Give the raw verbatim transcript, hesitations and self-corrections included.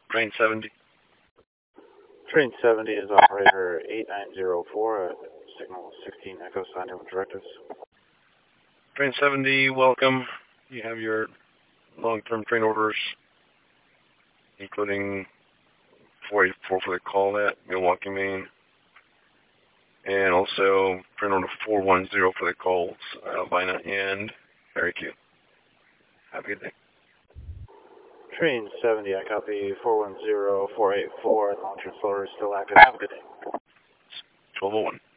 Train seventy. Train seventy is operator eight nine zero four, uh, signal sixteen Echo, sign in with directives. Train seventy, welcome. You have your long-term train orders, including four eighty-four for the call at Milwaukee, Maine, and also train order four one zero for the calls, Albina and Harry Q. Have a good day. Train seventy, I copy four one zero four eight four, long-term slower is still active. Have a good day. twelve oh one.